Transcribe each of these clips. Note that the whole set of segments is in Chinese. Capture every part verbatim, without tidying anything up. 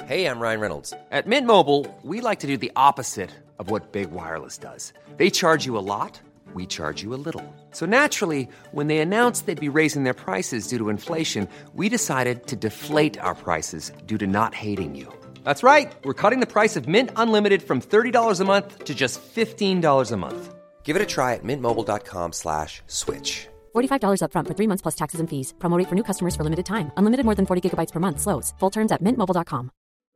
Hey, I'm Ryan Reynolds. At Mint Mobile, we like to do the opposite of what Big Wireless does. They charge you a lot, we charge you a little. So naturally, when they announced they'd be raising their prices due to inflation, we decided to deflate our prices due to not hating you. That's right. We're cutting the price of Mint Unlimited from thirty dollars a month to just fifteen dollars a month. Give it a try at mintmobile.com slash switch. forty-five dollars up front for three months plus taxes and fees. Promo rate for new customers for limited time. Unlimited more than forty gigabytes per month. Slows full terms at mint mobile dot com.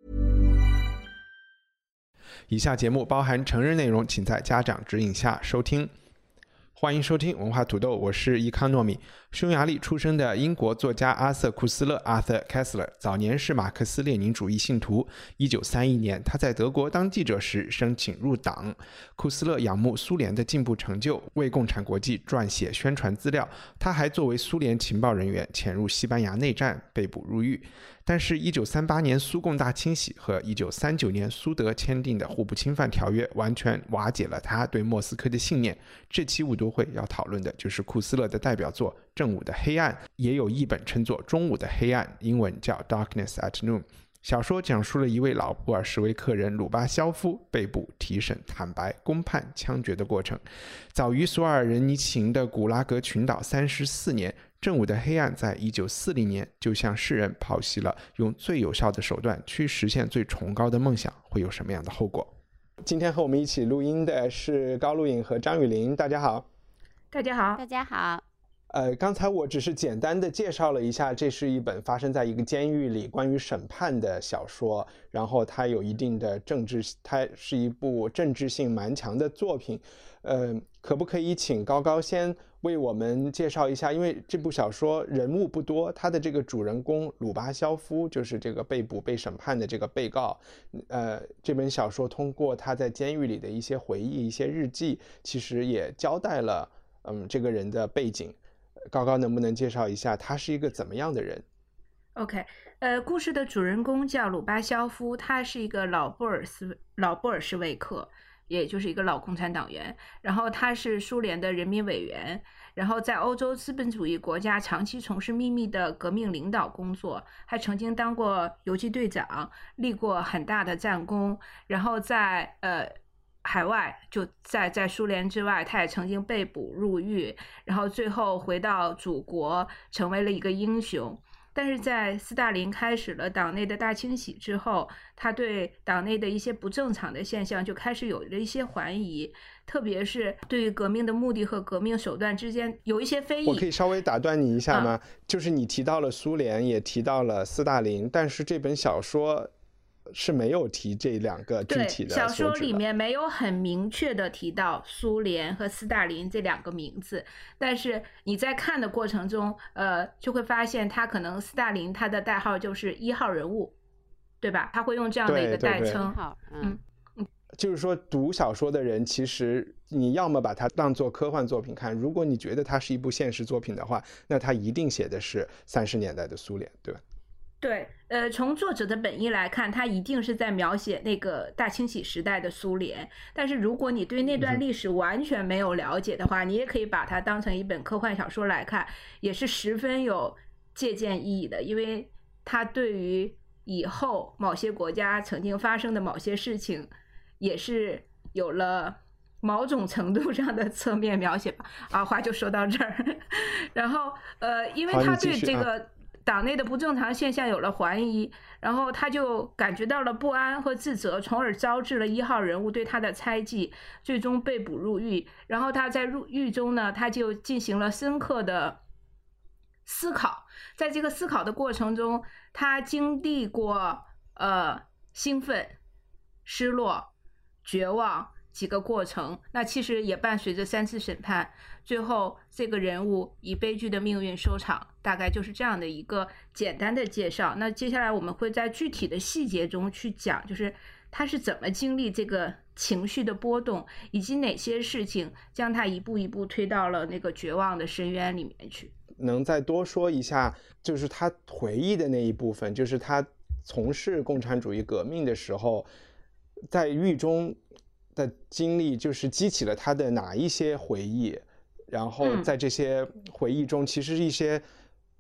以下节目包含成人内容，请在家长指引下收听。欢迎收听文化土豆，我是伊康糯米。匈牙利出生的英国作家阿瑟·库斯勒 Arthur Koestler 早年是马克思列宁主义信徒。一九三一年他在德国当记者时申请入党。库斯勒仰慕苏联的进步成就，为共产国际撰写宣传资料。他还作为苏联情报人员潜入西班牙内战，被捕入狱。但是一九三八年苏共大清洗和一九三九年苏德签订的互不侵犯条约完全瓦解了他对莫斯科的信念。这期舞读会要讨论的就是库斯勒的代表作《正午的黑暗》，也有译本称作《中午的黑暗》，英文叫 Darkness at Noon。小说讲述了一位老布尔什维克人鲁巴肖夫被捕、提审、坦白、公判、枪决的过程。早于索尔仁尼琴的古拉格群岛三十四年，正午的黑暗在一九四零年就向世人剖析了用最有效的手段去实现最崇高的梦想会有什么样的后果。今天和我们一起录音的是高露颖和张雨林，大家好。 大家好。 大家好。 呃，刚才我只是简单的介绍了一下，这是一本发生在一个监狱里关于审判的小说，然后它有一定的政治，它是一部政治性蛮强的作品。呃，可不可以请高高先为我们介绍一下？因为这部小说人物不多，他的这个主人公鲁巴肖夫就是这个被捕被审判的这个被告。呃，这本小说通过他在监狱里的一些回忆、一些日记，其实也交代了嗯这个人的背景。高高能不能介绍一下他是一个怎么样的人？ OK， 呃，故事的主人公叫鲁巴肖夫，他是一个老布尔斯老布尔什维克，也就是一个老共产党员，然后他是苏联的人民委员，然后在欧洲资本主义国家长期从事秘密的革命领导工作，还曾经当过游击队长，立过很大的战功，然后在呃海外，就在在苏联之外，他也曾经被捕入狱，然后最后回到祖国，成为了一个英雄。但是在斯大林开始了党内的大清洗之后，他对党内的一些不正常的现象就开始有了一些怀疑，特别是对于革命的目的和革命手段之间有一些非议。 我可以稍微打断你一下吗？ 啊、 就是你提到了苏联，也提到了斯大林，但是这本小说是没有提这两个具体的。 对，小说里面没有很明确的提到苏联和斯大林这两个名字，但是你在看的过程中，呃，就会发现他可能斯大林他的代号就是一号人物，对吧？他会用这样的一个代称。 嗯嗯， 就是说读小说的人，其实你要么把它当作科幻作品看，如果你觉得它是一部现实作品的话，那它一定写的是三十年代的苏联，对吧？ 对，呃，从作者的本意来看，他一定是在描写那个大清洗时代的苏联。但是如果你对那段历史完全没有了解的话，你也可以把它当成一本科幻小说来看，也是十分有借鉴意义的，因为它对于以后某些国家曾经发生的某些事情，也是有了某种程度上的侧面描写吧。啊，话就说到这儿。然后，呃，因为他对这个党内的不正常现象有了怀疑，然后他就感觉到了不安和自责，从而招致了一号人物对他的猜忌，最终被捕入狱。然后他在入狱中呢，他就进行了深刻的思考，在这个思考的过程中，他经历过呃兴奋、失落、绝望几个过程，那其实也伴随着三次审判，最后这个人物以悲剧的命运收场，大概就是这样的一个简单的介绍。那接下来我们会在具体的细节中去讲，就是他是怎么经历这个情绪的波动，以及哪些事情将他一步一步推到了那个绝望的深渊里面去。 能再多说一下，就是他回忆的那一部分，就是他从事共产主义革命的时候，在狱中的经历，就是激起了他的哪一些回忆，然后在这些回忆中，其实一些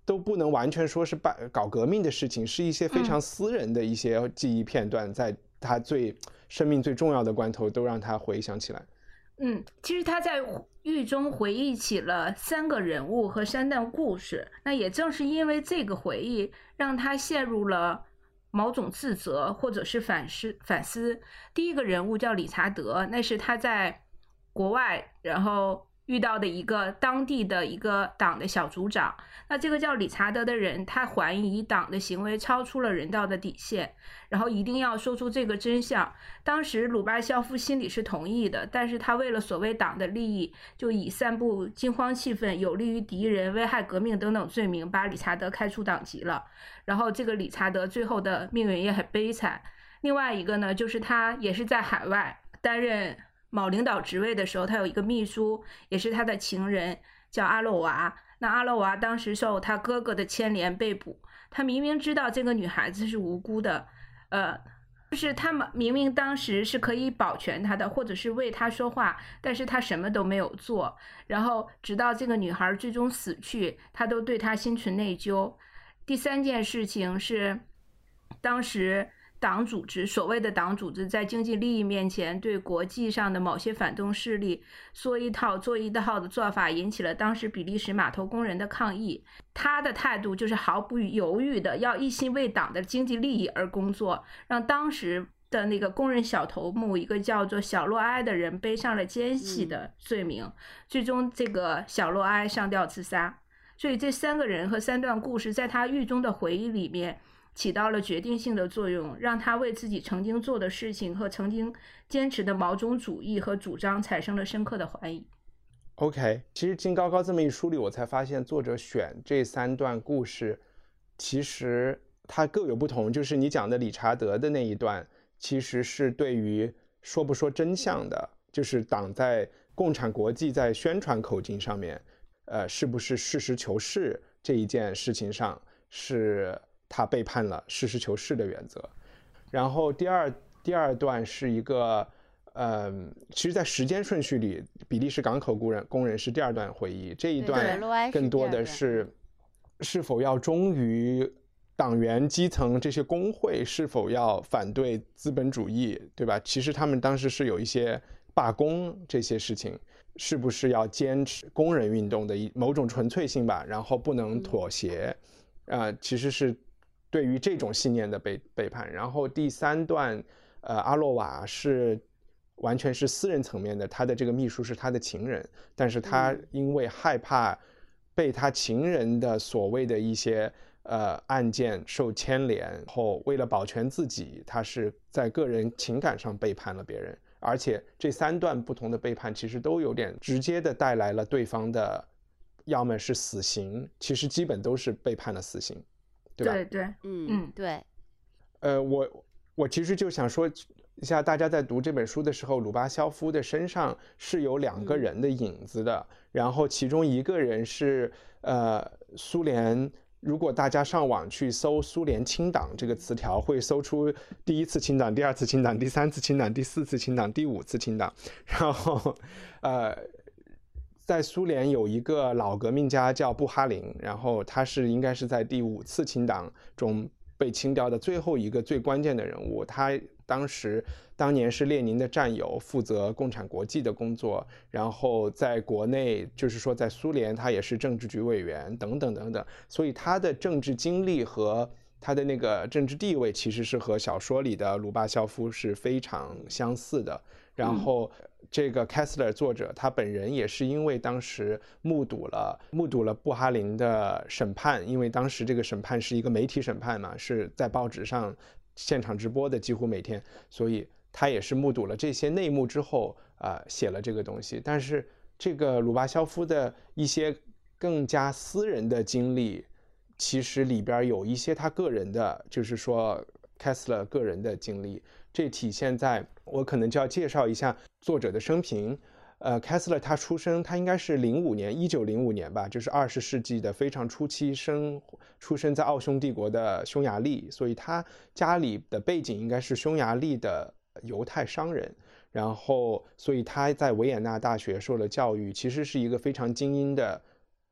都不能完全说是搞革命的事情，是一些非常私人的一些记忆片段，在他最生命最重要的关头都让他回想起来。 嗯，其实他在狱中回忆起了三个人物和三段故事，那也正是因为这个回忆，让他陷入了某种自责或者是反思反思。第一个人物叫理查德，那是他在国外然后遇到的一个当地的一个党的小组长。那这个叫理查德的人，他怀疑党的行为超出了人道的底线，然后一定要说出这个真相。当时鲁巴肖夫心里是同意的，但是他为了所谓党的利益，就以散布惊慌气氛、有利于敌人、危害革命等等罪名把理查德开除党籍了。然后这个理查德最后的命运也很悲惨。另外一个呢，就是他也是在海外担任某领导职位的时候，他有一个秘书，也是他的情人，叫阿洛娃。那阿洛娃当时受他哥哥的牵连被捕，他明明知道这个女孩子是无辜的，呃，就是他们明明当时是可以保全她的，或者是为她说话，但是他什么都没有做。然后直到这个女孩最终死去，他都对她心存内疚。第三件事情是，当时党组织，所谓的党组织在经济利益面前对国际上的某些反动势力说一套做一套的做法，引起了当时比利时码头工人的抗议。他的态度就是毫不犹豫的要一心为党的经济利益而工作，让当时的那个工人小头目一个叫做小洛埃的人背上了奸细的罪名、嗯、最终这个小洛埃上吊自杀。所以这三个人和三段故事在他狱中的回忆里面起到了决定性的作用，让他为自己曾经做的事情和曾经坚持的某种主义和主张产生了深刻的怀疑。 OK， 其实金高高这么一梳理，我才发现作者选这三段故事其实它各有不同。就是你讲的理查德的那一段其实是对于说不说真相的，就是党在共产国际在宣传口径上面呃，是不是实事求是这一件事情上是他背叛了实事求是的原则。然后第二第二段是一个呃，其实在时间顺序里比利时港口工人工人是第二段回忆，这一段更多的是是否要忠于党员基层这些工会，是否要反对资本主义，对吧？其实他们当时是有一些罢工这些事情，是不是要坚持工人运动的某种纯粹性吧，然后不能妥协、嗯呃、其实是对于这种信念的 背, 背叛。然后第三段呃，阿洛瓦是完全是私人层面的，他的这个秘书是他的情人，但是他因为害怕被他情人的所谓的一些呃案件受牵连后，为了保全自己，他是在个人情感上背叛了别人。而且这三段不同的背叛其实都有点直接的带来了对方的要么是死刑，其实基本都是背叛了死刑，对吧？ 对对， 嗯嗯，对。 呃，我我其实就想说一下，大家在读这本书的时候，鲁巴肖夫的身上是有两个人的影子的、嗯、然后其中一个人是呃苏联，如果大家上网去搜苏联清党这个词条，会搜出第一次清党、第二次清党、第三次清党、第四次清党、第五次清党。然后呃在苏联有一个老革命家叫布哈林，然后他是应该是在第五次清党中被清掉的最后一个最关键的人物。他当时当年是列宁的战友，负责共产国际的工作，然后在国内就是说在苏联他也是政治局委员等等等等，所以他的政治经历和他的那个政治地位其实是和小说里的鲁巴肖夫是非常相似的。然后这个 Kessler 作者他本人也是因为当时目睹了目睹了布哈林的审判，因为当时这个审判是一个媒体审判嘛，是在报纸上现场直播的，几乎每天，所以他也是目睹了这些内幕之后啊、呃，写了这个东西。但是这个鲁巴肖夫的一些更加私人的经历，其实里边有一些他个人的，就是说 Kessler 个人的经历，这体现在我可能就要介绍一下作者的生平。呃 Kessler 他出生他应该是零五年一九零五年吧，就是二十世纪的非常初期生出生在奥匈帝国的匈牙利，所以他家里的背景应该是匈牙利的犹太商人，然后所以他在维也纳大学受了教育，其实是一个非常精英的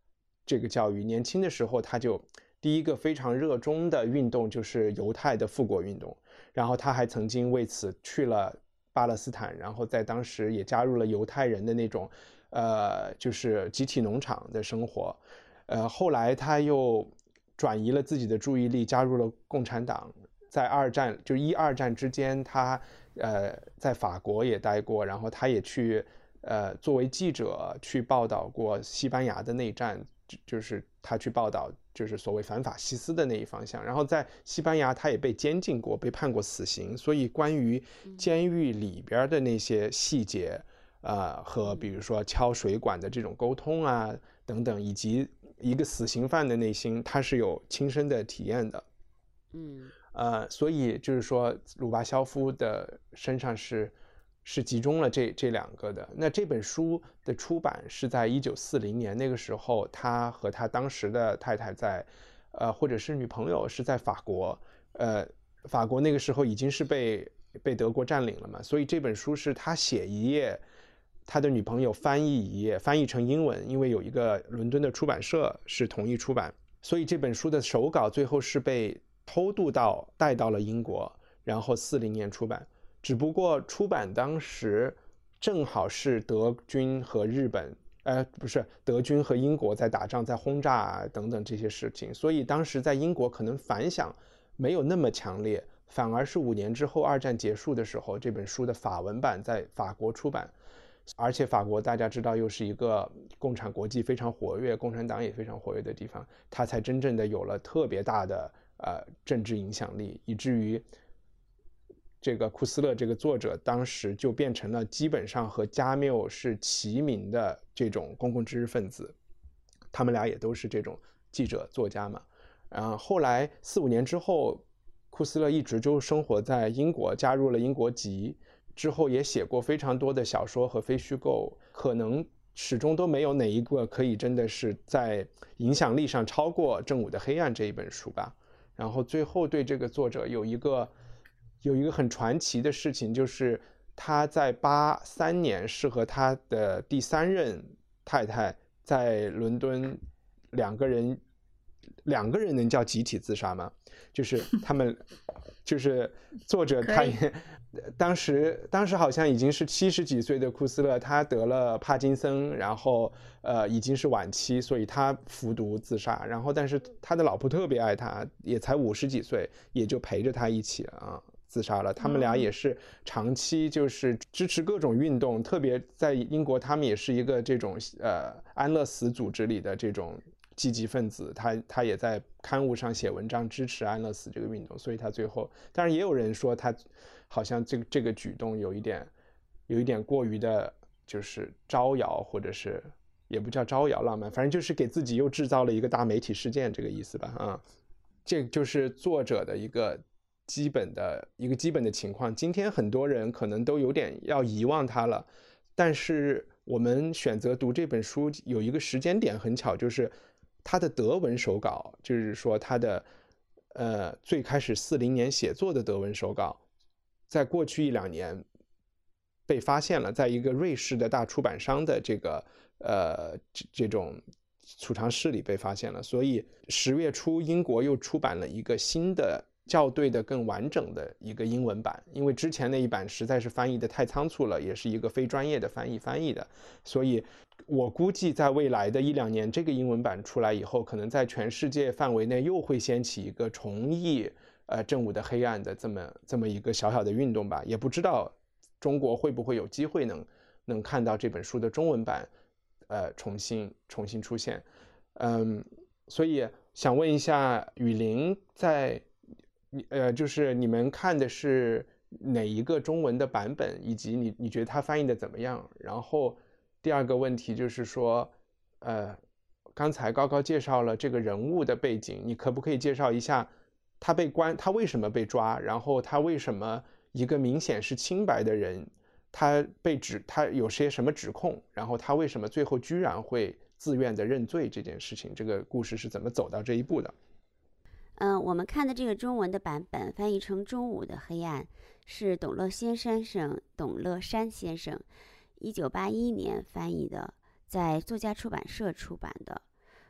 这个教育。年轻的时候他就第一个非常热衷的运动就是犹太的复国运动，然后他还曾经为此去了巴勒斯坦，然后在当时也加入了犹太人的那种呃就是集体农场的生活。呃后来他又转移了自己的注意力，加入了共产党。在二战就一二战之间，他呃在法国也待过，然后他也去呃作为记者去报道过西班牙的内战，就是他去报道就是所谓反法西斯的那一方向。然后在西班牙他也被监禁过，被判过死刑，所以关于监狱里边的那些细节呃和比如说敲水管的这种沟通啊等等，以及一个死刑犯的内心，他是有亲身的体验的。 嗯呃，所以就是说，鲁巴肖夫的身上是是集中了这这两个的。那这本书的出版是在一九四零年，那个时候他和他当时的太太在，呃，或者是女朋友是在法国，呃，法国那个时候已经是被被德国占领了嘛，所以这本书是他写一页，他的女朋友翻译一页，翻译成英文，因为有一个伦敦的出版社是同意出版，所以这本书的手稿最后是被偷渡到带到了英国，然后四零年出版。只不过出版当时正好是德军和日本呃不是德军和英国在打仗，在轰炸啊等等这些事情，所以当时在英国可能反响没有那么强烈，反而是五年之后二战结束的时候，这本书的法文版在法国出版。而且法国大家知道又是一个共产国际非常活跃，共产党也非常活跃的地方，它才真正的有了特别大的呃政治影响力，以至于这个库斯勒这个作者当时就变成了基本上和加缪是齐名的这种公共知识分子，他们俩也都是这种记者作家嘛。然后后来四五年之后，库斯勒一直就生活在英国，加入了英国籍，之后也写过非常多的小说和非虚构，可能始终都没有哪一个可以真的是在影响力上超过《正午的黑暗》这一本书吧。然后最后对这个作者有一个有一个很传奇的事情，就是他在八三年是和他的第三任太太在伦敦，两个人两个人能叫集体自杀吗？就是他们就是作者他也当时当时好像已经是七十几岁的库斯勒，他得了帕金森，然后呃已经是晚期，所以他服毒自杀。然后但是他的老婆特别爱他，也才五十几岁，也就陪着他一起啊自杀了。他们俩也是长期就是支持各种运动，特别在英国他们也是一个这种呃安乐死组织里的这种积极分子，他他也在刊物上写文章支持安乐死这个运动，所以他最后，当然也有人说他好像这个这个举动有一点有一点过于的，就是招摇，或者是也不叫招摇浪漫，反正就是给自己又制造了一个大媒体事件这个意思吧啊，这就是作者的一个基本的一个基本的情况。今天很多人可能都有点要遗忘他了，但是我们选择读这本书有一个时间点很巧，就是他的德文手稿，就是说他的呃最开始四零年写作的德文手稿，在过去一两年被发现了，在一个瑞士的大出版商的这个呃这这种储藏室里被发现了，所以十月初英国又出版了一个新的校对的更完整的一个英文版，因为之前那一版实在是翻译的太仓促了，也是一个非专业的翻译翻译的，所以我估计在未来的一两年，这个英文版出来以后，可能在全世界范围内又会掀起一个重译呃正午的黑暗的这么这么一个小小的运动吧，也不知道中国会不会有机会能能看到这本书的中文版呃重新重新出现。嗯，所以想问一下雨林，在呃就是你们看的是哪一个中文的版本，以及你你觉得他翻译的怎么样？然后第二个问题就是说呃刚才高高介绍了这个人物的背景，你可不可以介绍一下他被关他为什么被抓，然后他为什么一个明显是清白的人他被指他有些什么指控，然后他为什么最后居然会自愿的认罪，这件事情这个故事是怎么走到这一步的？ 嗯，我们看的这个中文的版本翻译成《中午的黑暗》是董乐先先生董乐山先生一九八一年翻译的，在作家出版社出版的。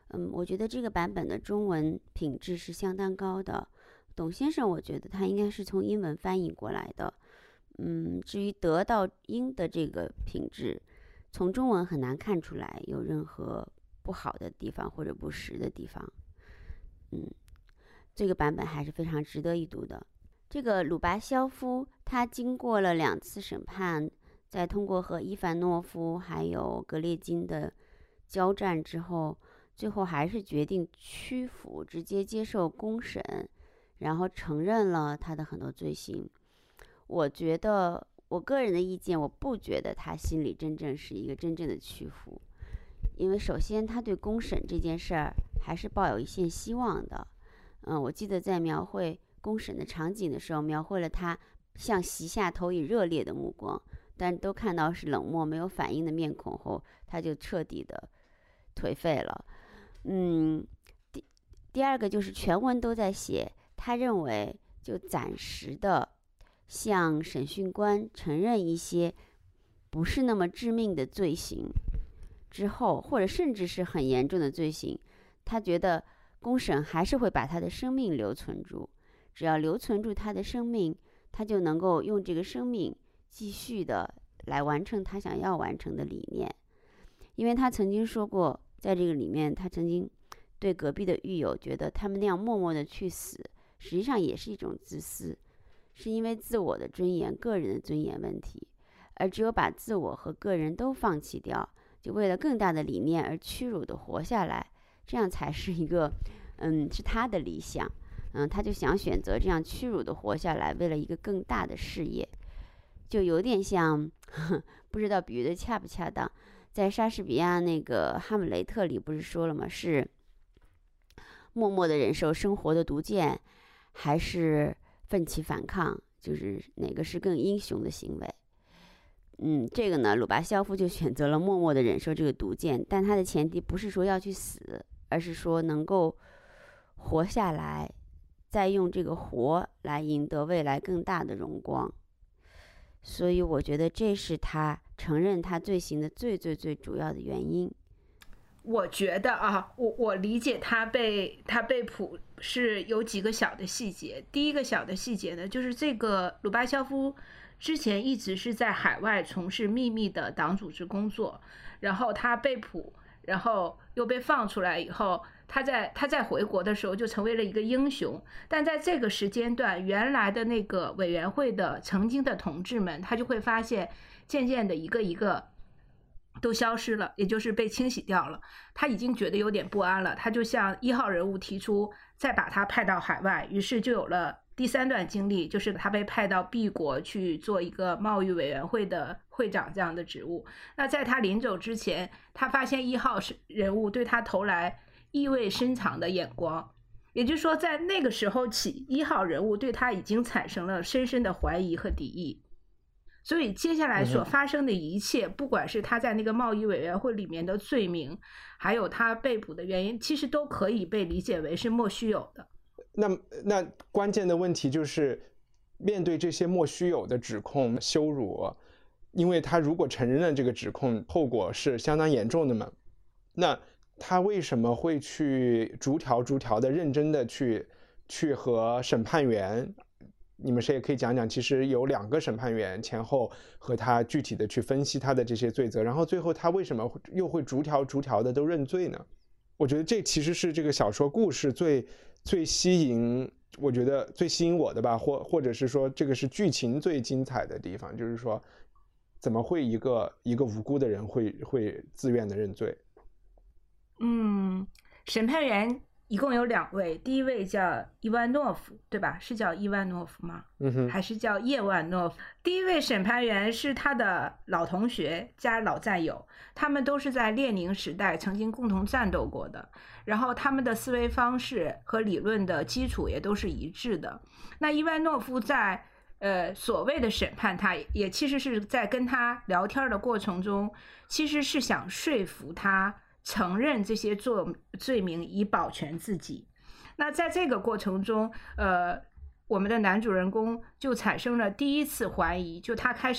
嗯，我觉得这个版本的中文品质是相当高的。董先生，我觉得他应该是从英文翻译过来的。嗯，至于德到英的这个品质，从中文很难看出来有任何不好的地方或者不实的地方。嗯，这个版本还是非常值得一读的。这个鲁巴肖夫他经过了两次审判，再通过和伊凡诺夫还有格列金的交战之后，最后还是决定屈服，直接接受公审，然后承认了他的很多罪行。我觉得我个人的意见，我不觉得他心里真正是一个真正的屈服，因为首先他对公审这件事儿还是抱有一线希望的。嗯，我记得在描绘公审的场景的时候，描绘了他向席下投以热烈的目光，但都看到是冷漠没有反应的面孔后，他就彻底的颓废了。嗯，第第二个就是全文都在写，他认为就暂时的向审讯官承认一些不是那么致命的罪行之后，或者甚至是很严重的罪行，他觉得公审还是会把他的生命留存住，只要留存住他的生命，他就能够用这个生命继续的来完成他想要完成的理念。因为他曾经说过，在这个里面他曾经对隔壁的狱友觉得他们那样默默的去死，实际上也是一种自私，是因为自我的尊严、个人的尊严问题，而只有把自我和个人都放弃掉，就为了更大的理念而屈辱的活下来，这样才是一个嗯，是他的理想。嗯，他就想选择这样屈辱的活下来，为了一个更大的事业，就有点像呵呵不知道比喻的恰不恰当，在莎士比亚那个哈姆雷特里不是说了吗？是默默的忍受生活的毒箭，还是奋起反抗，就是哪个是更英雄的行为。嗯，这个呢，鲁巴肖夫就选择了默默的忍受这个毒箭，但他的前提不是说要去死，而是说能够活下来，再用这个活来赢得未来更大的荣光。所以我觉得这是他承认他罪行的最最最主要的原因。 我觉得啊，我我理解他被他被捕是有几个小的细节。第一个小的细节呢，就是这个鲁巴肖夫之前一直是在海外从事秘密的党组织工作，然后他被捕，然后又被放出来以后，他在他在回国的时候就成为了一个英雄。但在这个时间段，原来的那个委员会的曾经的同志们，他就会发现渐渐的一个一个都消失了，也就是被清洗掉了。他已经觉得有点不安了，他就向一号人物提出再把他派到海外，于是就有了第三段经历，就是他被派到 B 国去做一个贸易委员会的会长这样的职务。那在他临走之前，他发现一号人物对他投来意味深长的眼光，也就是说在那个时候起，一号人物对他已经产生了深深的怀疑和敌意。所以接下来所发生的一切，不管是他在那个贸易委员会里面的罪名，还有他被捕的原因，其实都可以被理解为是莫须有的。 那那关键的问题就是，面对这些莫须有的指控、羞辱，因为他如果承认了这个指控，后果是相当严重的嘛，那他为什么会去逐条逐条的认真的去去和审判员？你们谁也可以讲讲，其实有两个审判员前后和他具体的去分析他的这些罪责，然后最后他为什么又会逐条逐条的都认罪呢？我觉得这其实是这个小说故事最最吸引，我觉得最吸引我的吧，或或者是说这个是剧情最精彩的地方，就是说怎么会一个一个无辜的人会会自愿的认罪？ 嗯，审判员一共有两位，第一位叫伊万诺夫，对吧？是叫伊万诺夫吗？ 嗯哼， 还是叫叶万诺夫？第一位审判员是他的老同学加老战友，他们都是在列宁时代曾经共同战斗过的，然后他们的思维方式和理论的基础也都是一致的。那伊万诺夫在呃所谓的审判他，也其实是在跟他聊天的过程中，其实是想说服他承认这些罪罪名以保全自己。那在这个过程中，呃，我们的男主人公就产生了第一次怀疑，就他开始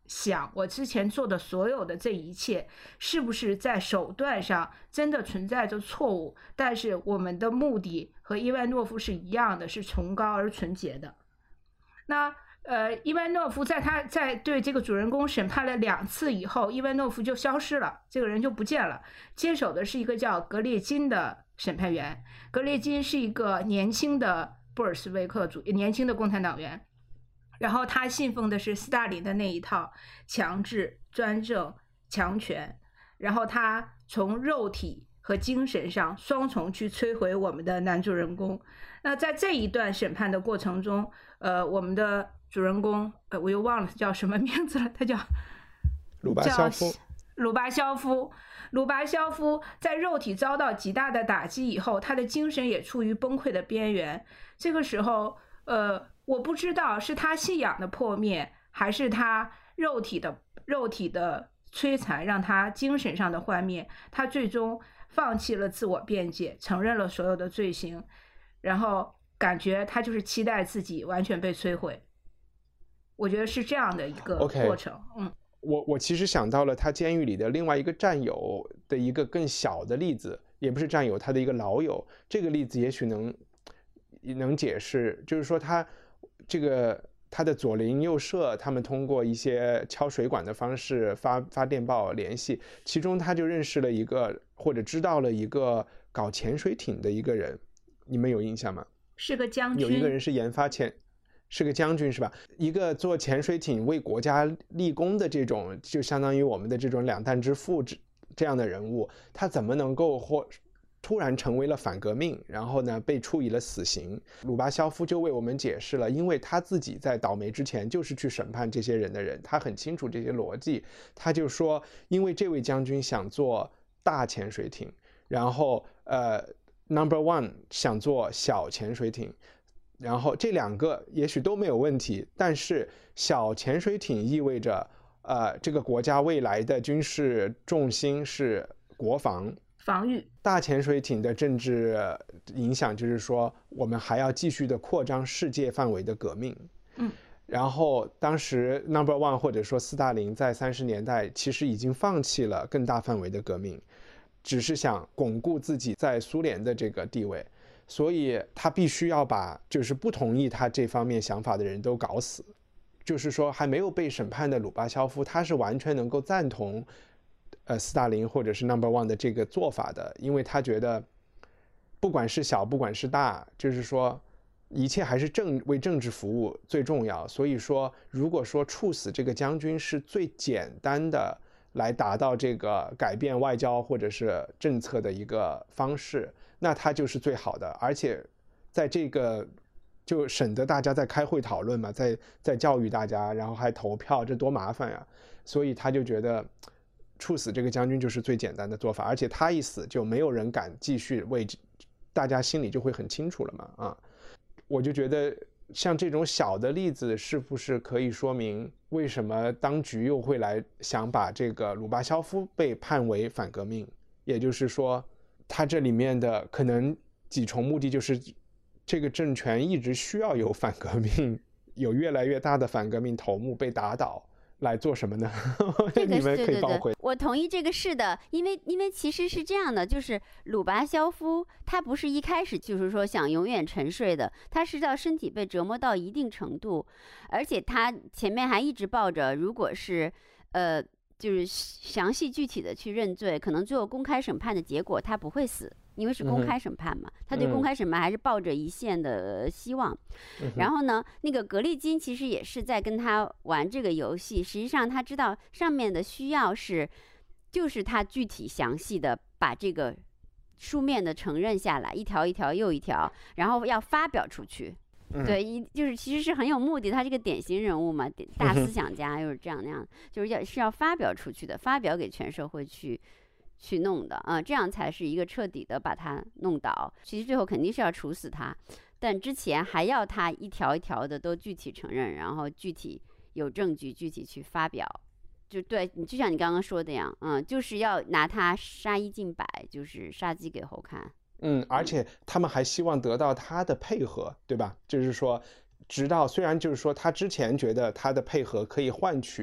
想我之前做的所有的这一切是不是在手段上真的存在着错误，但是我们的目的和伊万诺夫是一样的，是崇高而纯洁的。那呃，伊万诺夫在他在对这个主人公审判了两次以后，伊万诺夫就消失了，这个人就不见了。接手的是一个叫格列金的审判员，格列金是一个年轻的布尔什维克主年轻的共产党员，然后他信奉的是斯大林的那一套强制、专政、强权，然后他从肉体和精神上双重去摧毁我们的男主人公。那在这一段审判的过程中，呃，我们的主人公，呃，我又忘了他叫什么名字了，他叫鲁巴肖夫。 鲁巴肖夫，鲁巴肖夫在肉体遭到极大的打击以后，他的精神也处于崩溃的边缘。这个时候，呃，我不知道是他信仰的破灭，还是他肉体的肉体的摧残让他精神上的幻灭。他最终放弃了自我辩解，承认了所有的罪行，然后感觉他就是期待自己完全被摧毁。我觉得是这样的一个过程。Okay. 嗯， 我我其实想到了他监狱里的另外一个战友的一个更小的例子，也不是战友，他的一个老友。这个例子也许能能解释，就是说他这个他的左邻右舍，他们通过一些敲水管的方式发发电报联系，其中他就认识了一个或者知道了一个搞潜水艇的一个人，你们有印象吗？ 是个将军， 有一个人是研发潜。是个将军是吧？一个做潜水艇为国家立功的这种，就相当于我们的这种两弹之父这样的人物，他怎么能够或突然成为了反革命，然后呢被处以了死刑？鲁巴肖夫就为我们解释了，因为他自己在倒霉之前就是去审判这些人的人，他很清楚这些逻辑。他就说，因为这位将军想做大潜水艇，然后呃 number one 想做小潜水艇。然后这两个也许都没有问题，但是小潜水艇意味着，呃，这个国家未来的军事重心是国防、 防御。 大潜水艇的政治影响就是说，我们还要继续的扩张世界范围的革命。 嗯。 然后当时 number one 或者说斯大林在三十年代其实已经放弃了更大范围的革命，只是想巩固自己在苏联的这个地位。所以他必须要把就是不同意他这方面想法的人都搞死。就是说还没有被审判的鲁巴肖夫，他是完全能够赞同呃斯大林或者是 number one 的这个做法的，因为他觉得不管是小不管是大，就是说一切还是政为政治服务最重要。所以说如果说处死这个将军是最简单的来达到这个改变外交或者是政策的一个方式，那它就是最好的。而且在这个就省得大家在开会讨论嘛，在在教育大家，然后还投票，这多麻烦呀。所以他就觉得处死这个将军就是最简单的做法，而且他一死就没有人敢继续为，大家心里就会很清楚了嘛。啊，我就觉得像这种小的例子是不是可以说明为什么当局又会来想把这个鲁巴肖夫被判为反革命？也就是说他这里面的可能几重目的，就是这个政权一直需要有反革命，有越来越大的反革命头目被打倒，来做什么呢？ 这个你们可以帮我回。 我同意这个是的，因为因为其实是这样的，就是鲁巴肖夫他不是一开始就是说想永远沉睡的，他是到身体被折磨到一定程度，而且他前面还一直抱着，如果是呃就是详细具体的去认罪，可能最后公开审判的结果他不会死。因为是公开审判嘛，嗯、他对公开审判还是抱着一线的希望。嗯、然后呢，那个格利金其实也是在跟他玩这个游戏。实际上他知道上面的需要是，就是他具体详细的把这个书面的承认下来，一条一条又一条，然后要发表出去。嗯、对，一就是其实是很有目的。他这个典型人物嘛，大思想家又是这样那样，就是要是要发表出去的，发表给全社会去。去弄的啊、呃，这样才是一个彻底的把他弄倒。其实最后肯定是要处死他，但之前还要他一条一条的都具体承认，然后具体有证据，具体去发表。就对你就像你刚刚说的样，嗯，就是要拿他杀一儆百，就是杀鸡给猴看。 嗯，而且他们还希望得到他的配合，对吧？就是说，直到虽然就是说他之前觉得他的配合可以换取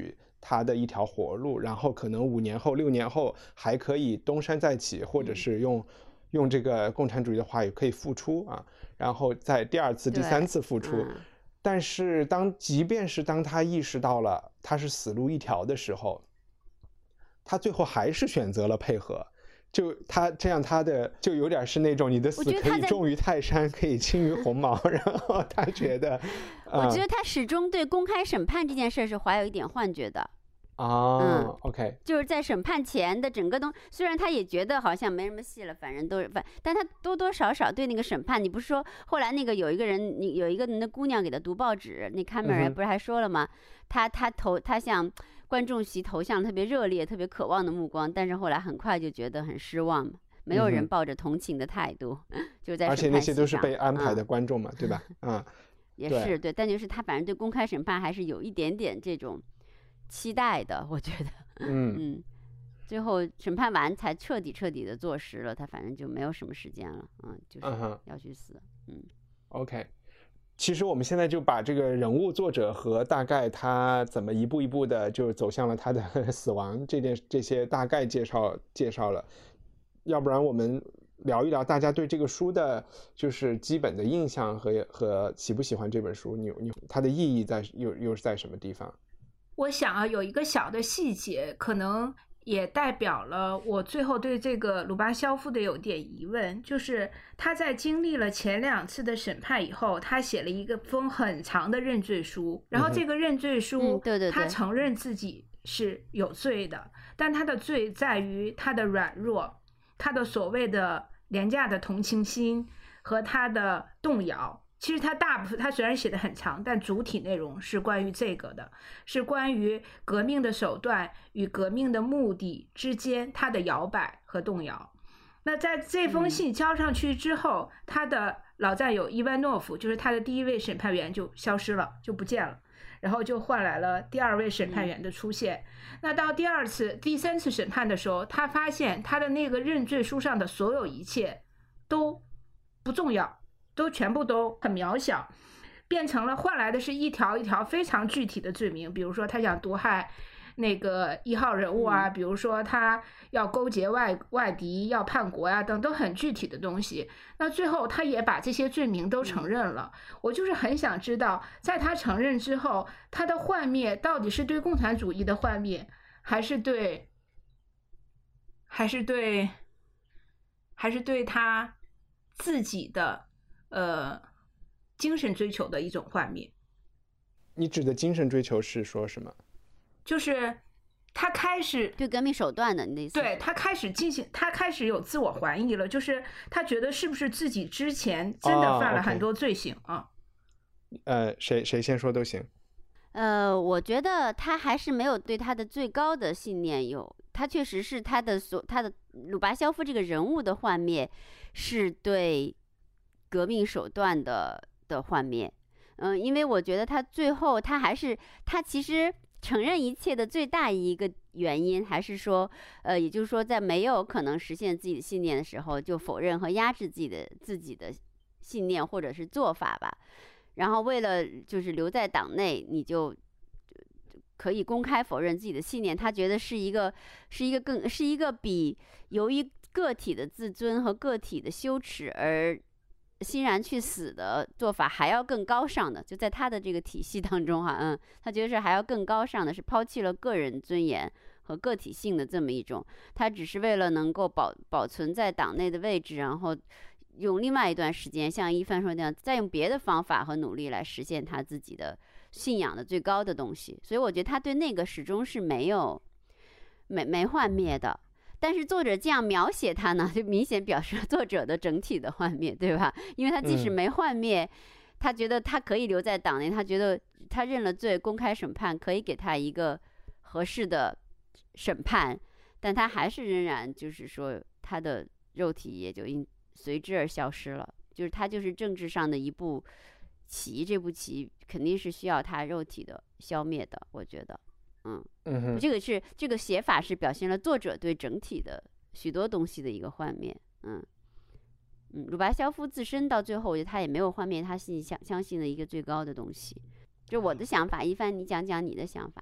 他的一条活路，然后可能五年后六年后还可以东山再起，或者是用、嗯、用这个共产主义的话语可以复出啊，然后在第二次第三次复出、嗯、但是当即便是当他意识到了他是死路一条的时候，他最后还是选择了配合，就他这样，他的就有点是那种你的死可以重于泰山，可以轻于鸿毛，然后他觉得， 我觉得他始终对公开审判这件事是怀有一点幻觉的。 哦、 嗯 ，OK， 就是在审判前的整个东，虽然他也觉得好像没什么戏了，反正都是反，但他多多少少对那个审判，你不是说后来那个有一个人，你有一个人的姑娘给他读报纸，那卡梅尔不是还说了吗？嗯、他他投他向观众席投向特别热烈、特别渴望的目光，但是后来很快就觉得很失望，没有人抱着同情的态度，嗯、就是在审判席上， 而且那些都是被安排的观众嘛，嗯、对吧？嗯， 也是 对, 对，但就是他反正对公开审判还是有一点点这种期待的，我觉得。 嗯嗯，最后审判完才彻底彻底的坐实了，他反正就没有什么时间了，嗯，就是要去死。嗯 ，OK。其实我们现在就把这个人物作者和大概他怎么一步一步的就走向了他的死亡这件这些大概介绍介绍了，要不然我们聊一聊大家对这个书的就是基本的印象和和喜不喜欢这本书，你你它的意义在又又是在什么地方？ 我想啊，有一个小的细节，可能也代表了我最后对这个鲁巴肖夫的有点疑问，就是他在经历了前两次的审判以后，他写了一个封很长的认罪书，然后这个认罪书， 嗯、对对对， 他承认自己是有罪的，但他的罪在于他的软弱，他的所谓的廉价的同情心和他的动摇。其实他大部分，他虽然写得很长，但主体内容是关于这个的，是关于革命的手段与革命的目的之间他的摇摆和动摇。那在这封信交上去之后，嗯、他的老战友伊万诺夫，就是他的第一位审判员就消失了，就不见了，然后就换来了第二位审判员的出现。嗯、那到第二次、第三次审判的时候，他发现他的那个认罪书上的所有一切都不重要。都全部都很渺小，变成了换来的是一条一条非常具体的罪名，比如说他想毒害那个一号人物啊，比如说他要勾结外外敌，要叛国啊，等等很具体的东西。那最后他也把这些罪名都承认了。我就是很想知道，在他承认之后，他的幻灭到底是对共产主义的幻灭，还是对，还是对，还是对他自己的。呃，精神追求的一种幻灭。 你指的精神追求是说什么？ 就是他开始对革命手段的那意思。 对，他开始进行，他开始有自我怀疑了，就是他觉得是不是自己之前真的犯了很多罪行啊？ oh, okay. 呃，谁谁先说都行。 呃，我觉得他还是没有对他的最高的信念有，他确实是他的所他的鲁巴肖夫这个人物的幻灭是对革命手段的的幻灭。嗯，因为我觉得他最后他还是他其实承认一切的最大一个原因还是说，呃，也就是说在没有可能实现自己的信念的时候，就否认和压制自己的自己的信念或者是做法吧。然后为了就是留在党内，你就可以公开否认自己的信念。他觉得是一个是一个更是一个比由于个体的自尊和个体的羞耻而欣然去死的做法还要更高尚的，就在他的这个体系当中哈、啊，嗯，他觉得是还要更高尚的，是抛弃了个人尊严和个体性的这么一种，他只是为了能够保保存在党内的位置，然后用另外一段时间，像一帆说那样，再用别的方法和努力来实现他自己的信仰的最高的东西。所以我觉得他对那个始终是没有没没幻灭的。但是作者这样描写他呢，就明显表示了作者的整体的幻灭，对吧？因为他即使没幻灭、嗯、他觉得他可以留在党内，他觉得他认了罪，公开审判可以给他一个合适的审判，但他还是仍然就是说他的肉体也就因随之而消失了。就是他就是政治上的一步棋，这步棋肯定是需要他肉体的消灭的，我觉得。嗯嗯，这个是这个写法是表现了作者对整体的许多东西的一个幻灭。嗯嗯，鲁巴肖夫自身到最后，我觉得他也没有幻灭他信相相信的一个最高的东西。就我的想法，一帆，你讲讲你的想法。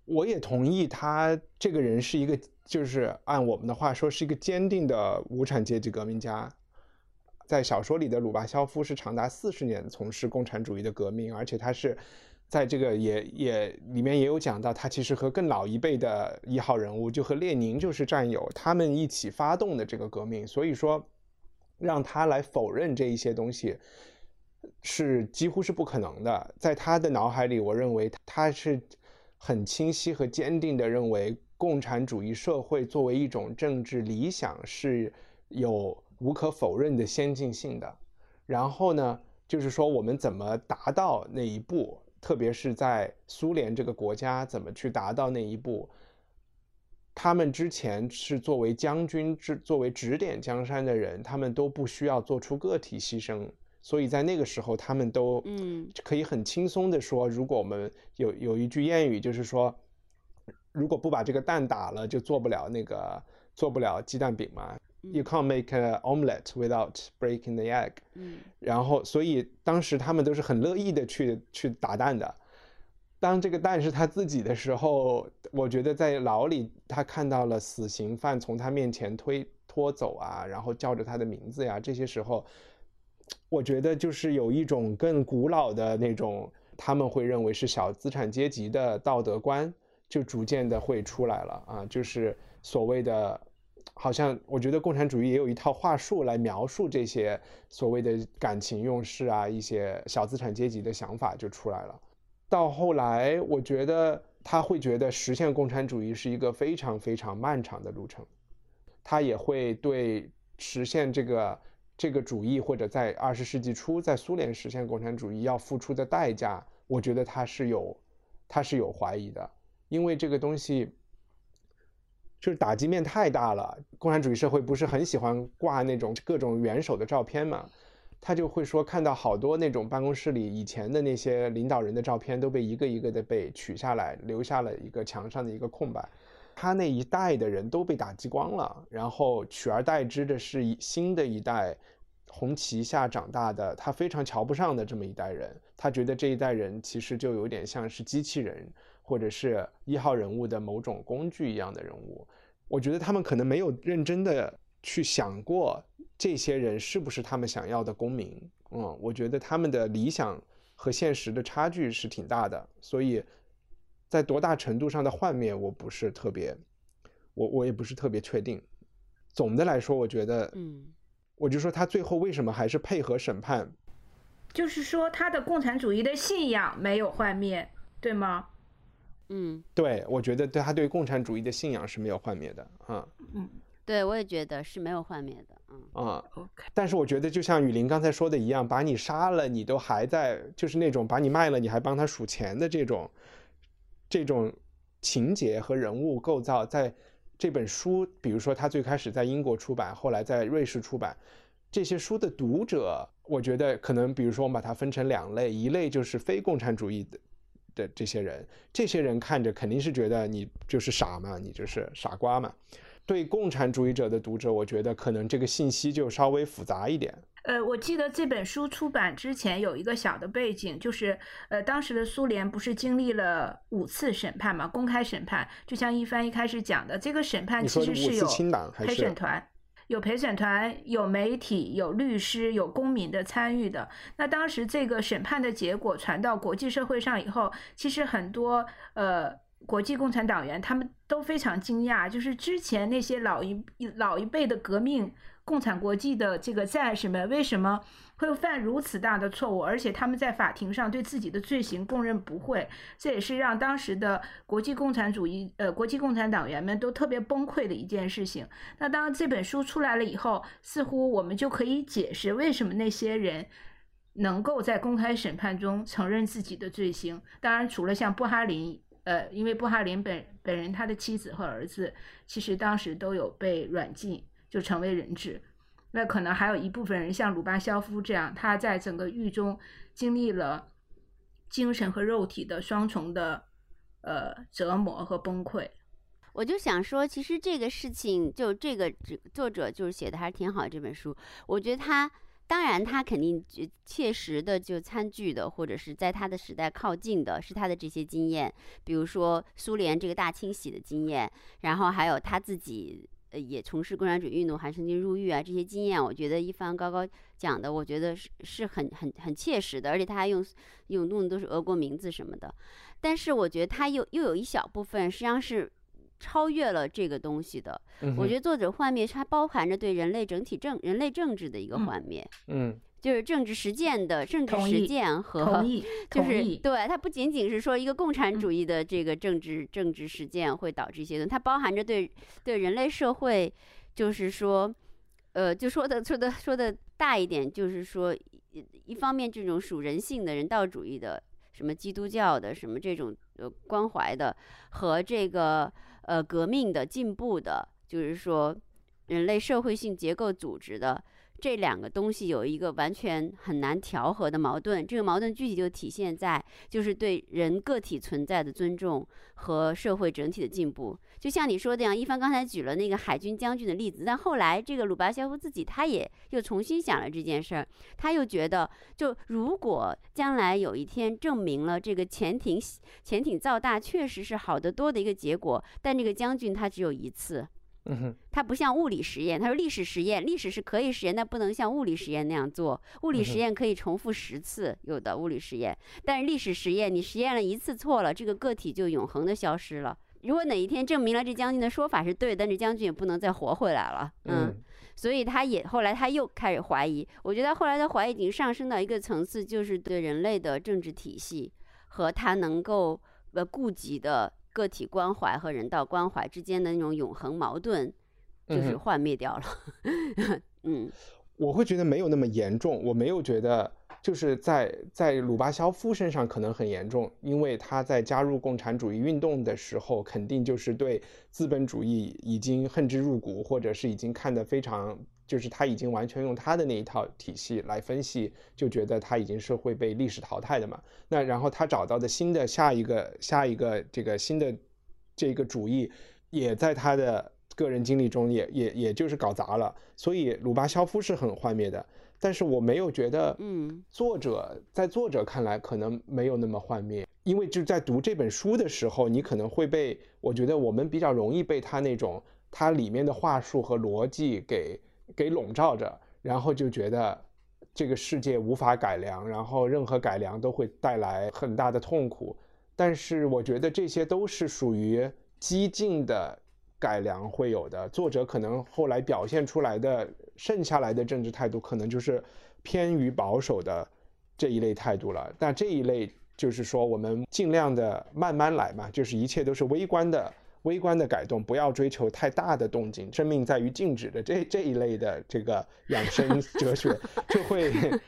我也同意他这个人是一个，就是按我们的话说是一个坚定的无产阶级革命家。在小说里的鲁巴肖夫是长达四十年从事共产主义的革命，而且他是在这个也也里面也有讲到，他其实和更老一辈的一号人物，就和列宁就是战友，他们一起发动的这个革命。所以说让他来否认这一些东西是几乎是不可能的。在他的脑海里，我认为他是很清晰和坚定地认为共产主义社会作为一种政治理想是有无可否认的先进性的。然后呢，就是说我们怎么达到那一步，特别是在苏联这个国家怎么去达到那一步，他们之前是作为将军，作为指点江山的人，他们都不需要做出个体牺牲，所以在那个时候他们都可以很轻松的说，如果我们有有一句谚语就是说，如果不把这个蛋打了就做不了那个做不了鸡蛋饼嘛， You can't make an omelette without breaking the egg。 然后所以当时他们都是很乐意的去去打蛋的。当这个蛋是他自己的时候，我觉得在牢里他看到了死刑犯从他面前推拖走啊，然后叫着他的名字呀，这些时候我觉得就是有一种更古老的那种他们会认为是小资产阶级的道德观就逐渐的会出来了啊，就是所谓的好像我觉得共产主义也有一套话术来描述这些所谓的感情用事啊，一些小资产阶级的想法就出来了。到后来我觉得他会觉得实现共产主义是一个非常非常漫长的路程，他也会对实现这个这个主义，或者在二十世纪初在苏联实现共产主义要付出的代价，我觉得他是有他是有怀疑的。因为这个东西就是打击面太大了。共产主义社会不是很喜欢挂那种各种元首的照片嘛，他就会说看到好多那种办公室里以前的那些领导人的照片都被一个一个的被取下来，留下了一个墙上的一个空白，他那一代的人都被打击光了，然后取而代之的是新的一代红旗下长大的他非常瞧不上的这么一代人，他觉得这一代人其实就有点像是机器人或者是一号人物的某种工具一样的人物。我觉得他们可能没有认真的去想过这些人是不是他们想要的公民。嗯，我觉得他们的理想和现实的差距是挺大的，所以在多大程度上的幻灭我不是特别我我也不是特别确定。总的来说我觉得嗯，我就说他最后为什么还是配合审判， 就是说他的共产主义的信仰没有幻灭，对吗？ 嗯， 对，我觉得对他对共产主义的信仰是没有幻灭的啊。 嗯，对，我也觉得是没有幻灭的。嗯啊、嗯 ，OK。但是我觉得就像雨林刚才说的一样，把你杀了，你都还在，就是那种把你卖了，你还帮他数钱的这种这种情节和人物构造，在这本书，比如说他最开始在英国出版，后来在瑞士出版，这些书的读者，我觉得可能，比如说我们把它分成两类，一类就是非共产主义的。的这些人，这些人看着肯定是觉得你就是傻嘛，你就是傻瓜嘛。对共产主义者的读者，我觉得可能这个信息就稍微复杂一点。 呃，我记得这本书出版之前有一个小的背景，就是呃，当时的苏联不是经历了五次审判嘛，公开审判，就像一帆一开始讲的，这个审判其实是有陪审团。有陪审团，有媒体，有律师，有公民的参与的。那当时这个审判的结果传到国际社会上以后，其实很多呃国际共产党员他们都非常惊讶，就是之前那些老一老一辈的革命共产国际的这个战士们为什么会犯如此大的错误，而且他们在法庭上对自己的罪行供认不讳，这也是让当时的国际共产主义呃国际共产党员们都特别崩溃的一件事情。那当这本书出来了以后，似乎我们就可以解释为什么那些人能够在公开审判中承认自己的罪行。当然除了像布哈林呃，因为布哈林本本人他的妻子和儿子其实当时都有被软禁，就成为人质。那可能还有一部分人像鲁巴肖夫这样，他在整个狱中经历了精神和肉体的双重的呃折磨和崩溃。 我就想说，其实这个事情就这个作者就是写的还是挺好，这本书我觉得他当然他肯定切实的就参据的，或者是在他的时代靠近的是他的这些经验，比如说苏联这个大清洗的经验，然后还有他自己呃也从事共产主义运动，还曾经入狱啊，这些经验，我觉得一帆高高讲的，我觉得是是很很很切实的，而且他还用用用的都是俄国名字什么的。但是我觉得他又又有一小部分实际上是超越了这个东西的。嗯、我觉得作者幻灭它包含着对人类整体政人类政治的一个幻灭。嗯。就是政治实践的政治实践和就是对它不仅仅是说一个共产主义的这个政治、嗯、政治实践会导致一些东西，它包含着对对人类社会，就是说，呃，就说的说的说的大一点，就是说一方面这种属人性的人道主义的，什么基督教的，什么这种呃关怀的，和这个呃革命的进步的，就是说人类社会性结构组织的。这两个东西有一个完全很难调和的矛盾，这个矛盾具体就体现在就是对人个体存在的尊重和社会整体的进步。就像你说的样，一帆刚才举了那个海军将军的例子，但后来这个鲁巴肖夫自己他也又重新想了这件事儿，他又觉得就如果将来有一天证明了这个潜艇潜艇造大确实是好得多的一个结果，但这个将军他只有一次。 嗯哼， 它不像物理实验，它说历史实验，历史是可以实验，但不能像物理实验那样做。物理实验可以重复十次，有的物理实验，但是历史实验，你实验了一次错了，这个个体就永恒的消失了。如果哪一天证明了这将军的说法是对，但这将军也不能再活回来了。嗯，嗯所以他也后来他又开始怀疑。我觉得后来的怀疑已经上升到一个层次，就是对人类的政治体系和他能够呃顾及的。个体关怀和人道关怀之间的那种永恒矛盾，就是幻灭掉了。嗯, 嗯， 我会觉得没有那么严重，我没有觉得就是在在鲁巴肖夫身上可能很严重，因为他在加入共产主义运动的时候，肯定就是对资本主义已经恨之入骨，或者是已经看得非常。就是他已经完全用他的那一套体系来分析，就觉得他已经是会被历史淘汰的嘛。那然后他找到的新的下一个下一个这个新的这个主义，也在他的个人经历中也也也就是搞砸了。所以鲁巴肖夫是很幻灭的，但是我没有觉得，嗯，作者在作者看来可能没有那么幻灭，因为就在读这本书的时候，你可能会被，我觉得我们比较容易被他那种他里面的话术和逻辑给。给笼罩着，然后就觉得这个世界无法改良，然后任何改良都会带来很大的痛苦。但是我觉得这些都是属于激进的改良会有的，作者可能后来表现出来的剩下来的政治态度可能就是偏于保守的这一类态度了。但这一类就是说我们尽量的慢慢来嘛，就是一切都是微观的微观的改动，不要追求太大的动静，生命在于静止的这这一类的这个养生哲学就会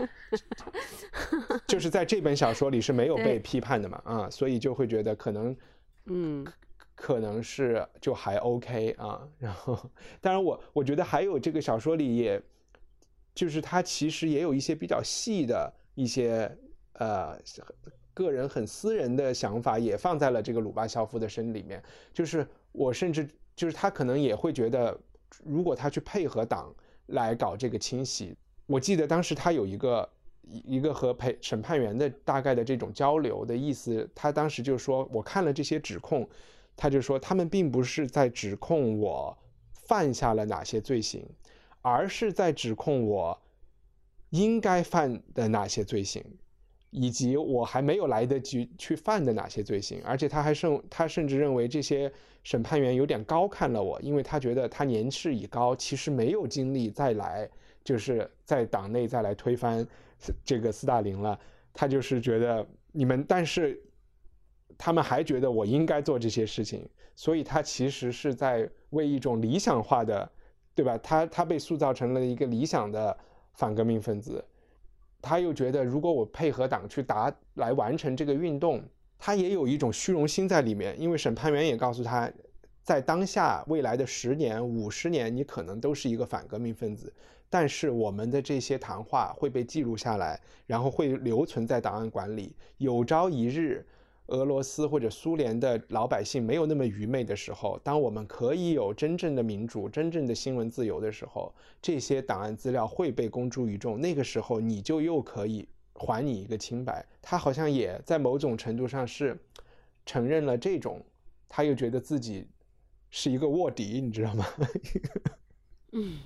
就是在这本小说里是没有被批判的嘛，啊，所以就会觉得可能嗯可能是就还 OK 啊。然后当然我我觉得还有这个小说里也就是它其实也有一些比较细的一些呃个人很私人的想法也放在了这个鲁巴肖夫的身里面，就是我甚至就是他可能也会觉得如果他去配合党来搞这个清洗，我记得当时他有一个一个和陪审判员的大概的这种交流的意思，他当时就说我看了这些指控，他就说他们并不是在指控我犯下了哪些罪行，而是在指控我应该犯的哪些罪行，以及我还没有来得及去犯的哪些罪行。而且他还甚他甚至认为这些审判员有点高看了我，因为他觉得他年事已高，其实没有精力再来就是在党内再来推翻这个斯大林了。他就是觉得你们，但是他们还觉得我应该做这些事情，所以他其实是在为一种理想化的，对吧，他他被塑造成了一个理想的反革命分子。他又觉得如果我配合党去达来完成这个运动，他也有一种虚荣心在里面，因为审判员也告诉他，在当下未来的十年五十年你可能都是一个反革命分子，但是我们的这些谈话会被记录下来，然后会留存在档案馆里，有朝一日俄罗斯或者苏联的老百姓没有那么愚昧的时候，当我们可以有真正的民主、真正的新闻自由的时候，这些档案资料会被公诸于众，那个时候你就又可以还你一个清白。他好像也在某种程度上是承认了这种，他又觉得自己是一个卧底，你知道吗？ 嗯。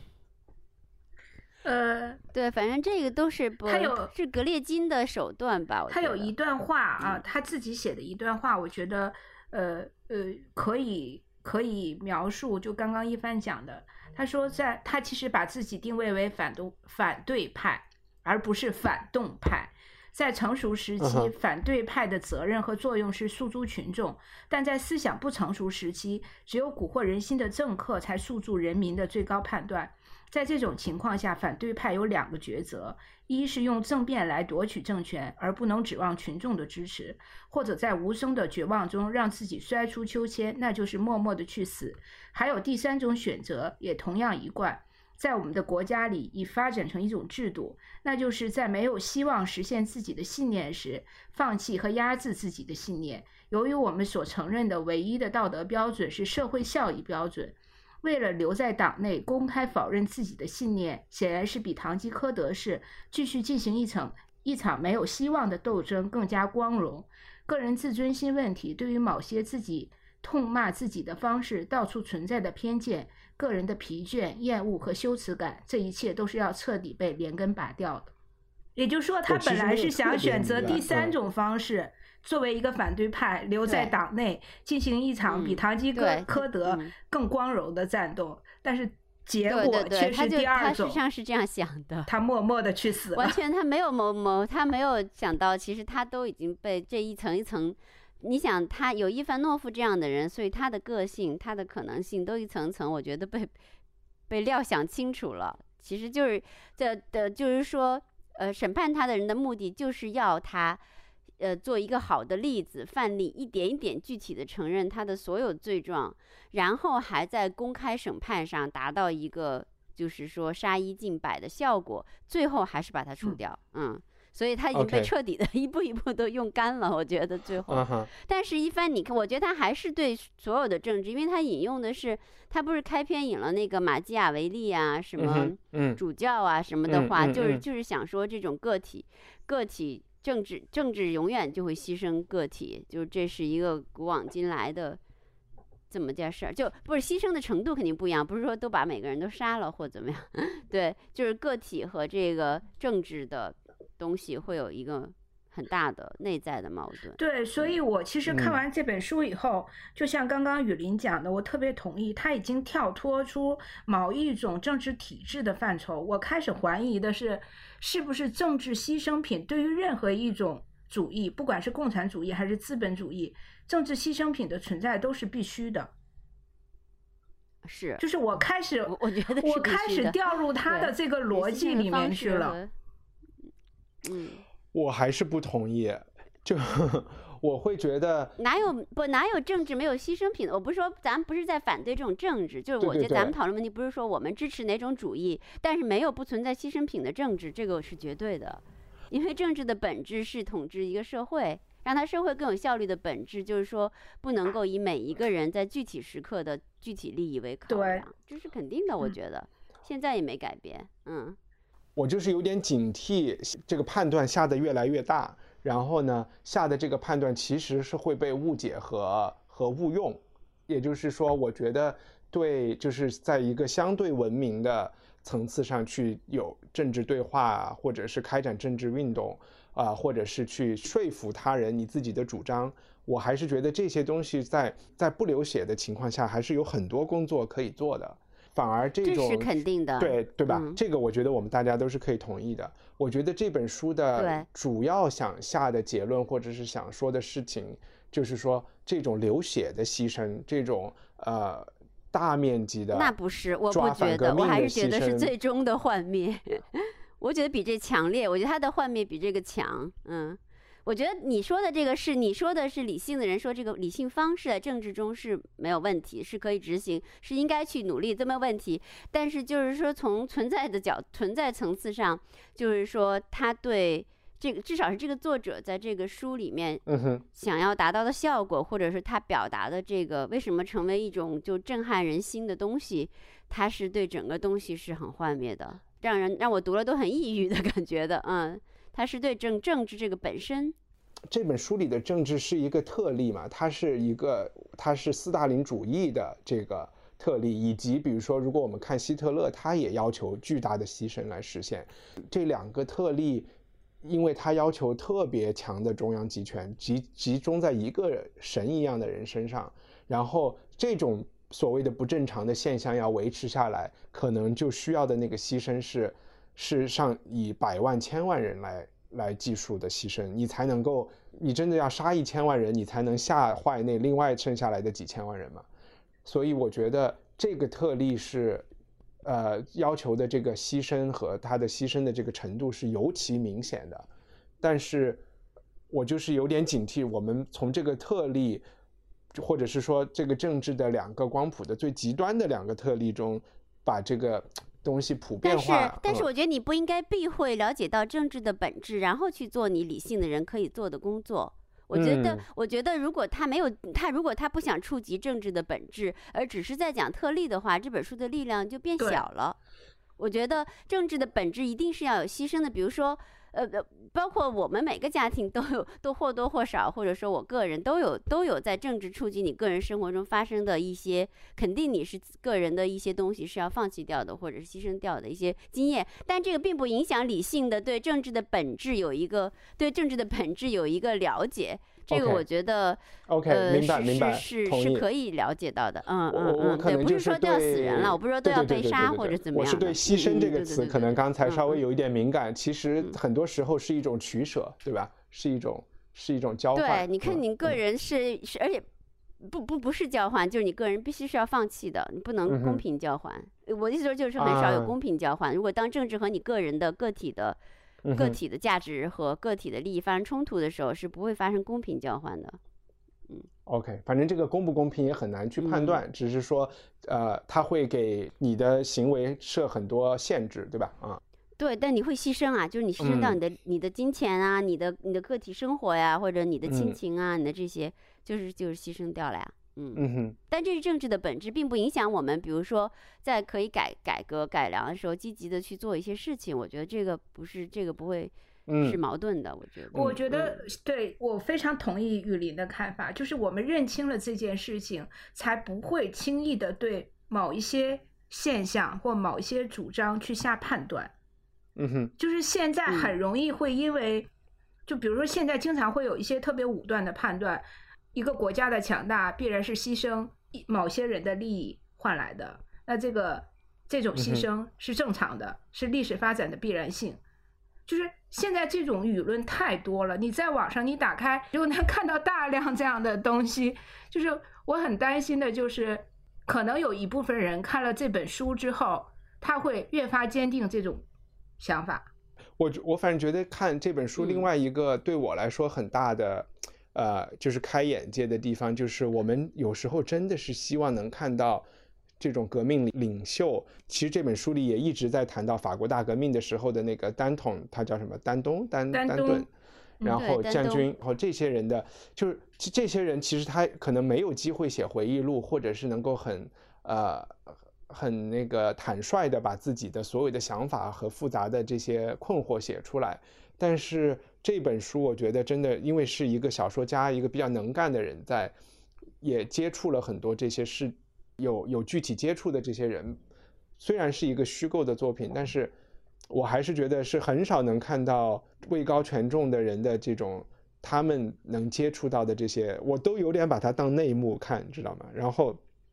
呃， 对，反正这个都是不， 他有是格列金的手段吧？我觉得他有一段话啊，他自己写的一段话，我觉得呃呃可以可以描述，就刚刚一帆讲的，他说在他其实把自己定位为反动反对派，而不是反动派。在成熟时期，反对派的责任和作用是诉诸群众，但在思想不成熟时期，只有蛊惑人心的政客才诉诸人民的最高判断。在这种情况下，反对派有两个抉择：一是用政变来夺取政权，而不能指望群众的支持；或者在无声的绝望中让自己摔出秋千，那就是默默的去死。还有第三种选择，也同样一贯，在我们的国家里已发展成一种制度，那就是在没有希望实现自己的信念时，放弃和压制自己的信念。由于我们所承认的唯一的道德标准是社会效益标准，为了留在党内公开否认自己的信念，显然是比堂吉诃德式继续进行一场一场没有希望的斗争更加光荣。个人自尊心问题对于某些自己痛骂自己的方式到处存在的偏见，个人的疲倦、厌恶和羞耻感，这一切都是要彻底被连根拔掉的。也就是说，他本来是想选择第三种方式，作为一个反对派留在党内进行一场比堂吉诃德更光荣的战斗，但是结果却是第二种。他实际上是这样想的， 他默默的去死了， 完全他没有谋谋，他没有想到，其实他都已经被这一层一层。你想，他有伊凡诺夫这样的人，所以他的个性、他的可能性都一层层，我觉得被被料想清楚了。其实就是这的，就是说。呃，审判他的人的目的就是要他，呃，做一个好的例子范例，一点一点具体的承认他的所有罪状，然后还在公开审判上达到一个就是说杀一儆百的效果，最后还是把他除掉。嗯，嗯所以他已经被彻底的一步一步都用干了， okay. 我觉得最后。Uh-huh. 但是一帆，你看，我觉得他还是对所有的政治，因为他引用的是，他不是开篇引了那个马基雅维利啊，什么主教啊什么的话， 嗯、 就是就是想说这种个体，个体政治政治永远就会牺牲个体，就这是一个古往今来的。这么件事儿，就不是牺牲的程度肯定不一样，不是说都把每个人都杀了或怎么样，对，就是个体和这个政治的东西会有一个很大的内在的矛盾。 对，所以我其实看完这本书以后，嗯、就像刚刚雨林讲的，我特别同意，他已经跳脱出某一种政治体制的范畴。我开始怀疑的是，是不是政治牺牲品对于任何一种主义，不管是共产主义还是资本主义，政治牺牲品的存在都是必须的。 是， 就是我开始， 我, 我觉得我开始掉入他的这个逻辑里面去了。 嗯， 我还是不同意，就我会觉得哪有不哪有政治没有牺牲品的？我不是说咱们不是在反对这种政治，就是我觉得咱们讨论问题不是说我们支持哪种主义，但是没有不存在牺牲品的政治，这个是绝对的。因为政治的本质是统治一个社会，让它社会更有效率的本质就是说不能够以每一个人在具体时刻的具体利益为考量，这是肯定的。我觉得、嗯、现在也没改变。嗯， 我就是有点警惕这个判断下得越来越大，然后呢下的这个判断其实是会被误解和和误用。也就是说我觉得对，就是在一个相对文明的层次上去有政治对话，或者是开展政治运动啊、呃，或者是去说服他人你自己的主张，我还是觉得这些东西在在不流血的情况下还是有很多工作可以做的。反而这种这是肯定的， 对对吧、 嗯、 这个我觉得我们大家都是可以同意的。我觉得这本书的主要想下的结论或者是想说的事情就是说这种流血的牺牲，这种呃大面积的那不是，我不觉得，我还是觉得是最终的幻灭。我觉得比这强烈，我觉得他的幻灭比这个强。嗯，我觉得你说的这个是你说的是理性的人说这个理性方式在政治中是没有问题，是可以执行，是应该去努力，都没有问题。但是就是说从存在的角存在层次上，就是说他对这个至少是这个作者在这个书里面嗯哼想要达到的效果，或者是他表达的这个为什么成为一种就震撼人心的东西，它是对整个东西是很幻灭的，让人让我读了都很抑郁的感觉的。嗯，它是对政政治这个本身。 这本书里的政治是一个特例嘛，它是一个它是斯大林主义的这个特例，以及比如说如果我们看希特勒，他也要求巨大的牺牲来实现。这两个特例因为他要求特别强的中央集权集集中在一个神一样的人身上，然后这种所谓的不正常的现象要维持下来，可能就需要的那个牺牲是是上以百万千万人来来计数的牺牲，你才能够，你真的要杀一千万人，你才能吓坏那另外剩下来的几千万人嘛。所以我觉得这个特例是，呃，要求的这个牺牲和他的牺牲的这个程度是尤其明显的。但是我就是有点警惕，我们从这个特例，或者是说这个政治的两个光谱的最极端的两个特例中，把这个东西普遍化。 但是，但是我觉得你不应该避讳了解到政治的本质，然后去做你理性的人可以做的工作。我觉得，嗯、我觉得如果他没有他，如果他不想触及政治的本质，而只是在讲特例的话，这本书的力量就变小了。我觉得政治的本质一定是要有牺牲的，比如说。呃，包括我们每个家庭都有，都或多或少，或者说我个人都有都有在政治触及你个人生活中发生的一些，肯定你是个人的一些东西是要放弃掉的，或者是牺牲掉的一些经验，但这个并不影响理性的对政治的本质有一个对政治的本质有一个了解。这个我觉得 ，OK， 呃， 明白明白， 是是是可以了解到的，嗯嗯嗯， 对， 不是说都要死人了，我不是说都要被杀或者怎么样。 我是对牺牲这个词可能刚才稍微有一点敏感，其实很多时候是一种取舍，对吧？是一种是一种交换。 对，你看你个人是是，而且不不不是交换，就是你个人必须是要放弃的，你不能公平交换。我的意思说就是很少有公平交换。如果当政治和你个人的个体的。个体的价值和个体的利益发生冲突的时候，是不会发生公平交换的。嗯 ，OK， 反正这个公不公平也很难去判断，嗯、只是说，呃，它会给你的行为设很多限制，对吧？啊、嗯， 对，但你会牺牲啊，就是你牺牲到你的、嗯、你的金钱啊，你的你的个体生活呀，或者你的亲情啊，嗯、你的这些，就是就是牺牲掉了呀。嗯嗯哼， 但这是政治的本质，并不影响我们，比如说在可以改改革改良的时候，积极的去做一些事情。我觉得这个不是这个不会是矛盾的。嗯、我觉得， 我觉得、嗯、对我非常同意雨林的看法，就是我们认清了这件事情，才不会轻易的对某一些现象或某一些主张去下判断。 嗯哼， 就是现在很容易会因为，嗯、就比如说现在经常会有一些特别武断的判断。一个国家的强大必然是牺牲某些人的利益换来的，那这个这种牺牲是正常的，嗯、是历史发展的必然性。就是现在这种舆论太多了，你在网上你打开就能看到大量这样的东西。就是我很担心的就是，可能有一部分人看了这本书之后，他会越发坚定这种想法。 我我反正觉得看这本书，另外一个对我来说很大的。嗯呃，就是开眼界的地方，就是我们有时候真的是希望能看到这种革命领袖。其实这本书里也一直在谈到法国大革命的时候的那个丹统，他叫什么？丹东、丹丹顿，然后将军，然后这些人的，就是这些人其实他可能没有机会写回忆录，或者是能够很呃很那个坦率的把自己的所有的想法和复杂的这些困惑写出来，但是。这本书我觉得真的，因为是一个小说家，一个比较能干的人在，也接触了很多这些事，有有具体接触的这些人，虽然是一个虚构的作品，但是我还是觉得是很少能看到位高权重的人的这种他们能接触到的这些，我都有点把它当内幕看，知道吗？然后